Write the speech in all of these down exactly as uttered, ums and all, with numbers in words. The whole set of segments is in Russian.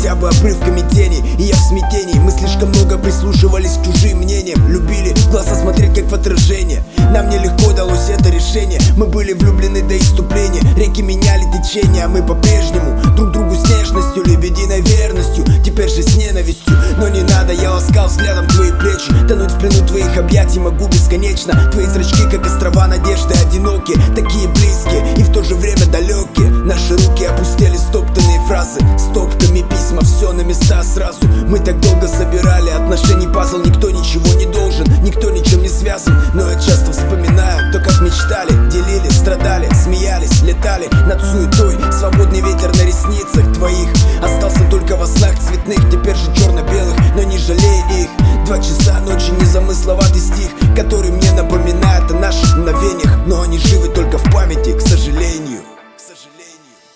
хотя бы обрывками тени. И я в смятении, мы слишком много прислушивались к чужим мнениям. Любили в глаза смотреть как в отражение. Нам нелегко далось это решение. Мы были влюблены до иступления. Реки меняли течение, а мы по-прежнему друг другу с нежностью, лебединой верностью, теперь же с ненавистью. Но не надо, я ласкал взглядом твои плечи. Тонуть в плену твоих объятий могу бесконечно. Твои зрачки, как острова надежды, одинокие, такие близкие и в то же время далекие. Наши руки опустили стоптанные фразы, стопками письма, все на места сразу. Мы так долго собирали отношений пазл. Никто ничего не должен, никто ничем не связан. Но я часто вспоминаю то, как мечтали, делили, страдали, смеялись, летали над суетой. Свободный ветер на ресницах твоих остался только во снах цветных, теперь же черно-белых, но не жалей их. Два часа ночи, незамысловатый стих, который мне напоминает о наших мгновениях. Но они живы только в памяти, к сожалению. К сожалению.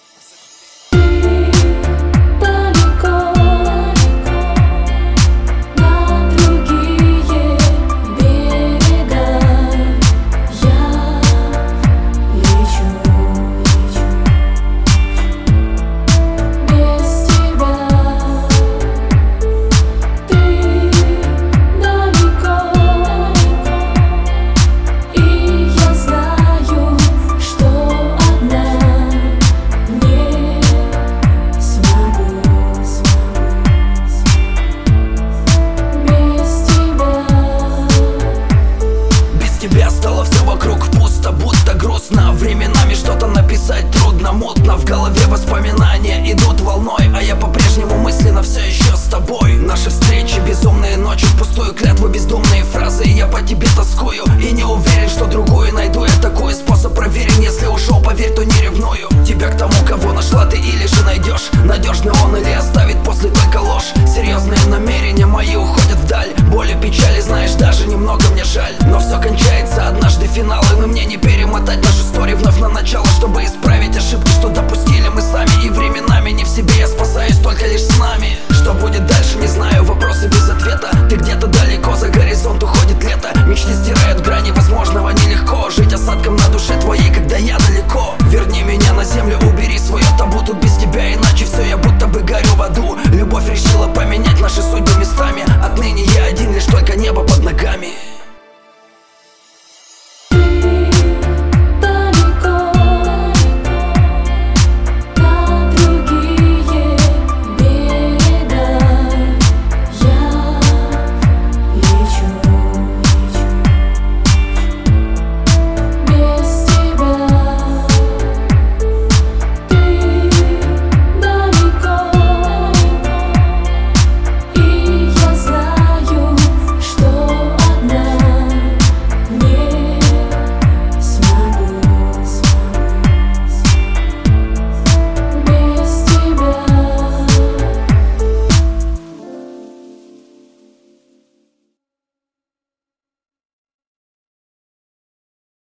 Стало все вокруг пусто, будто грустно. Временами что-то написать трудно, мутно в голове воспоминания.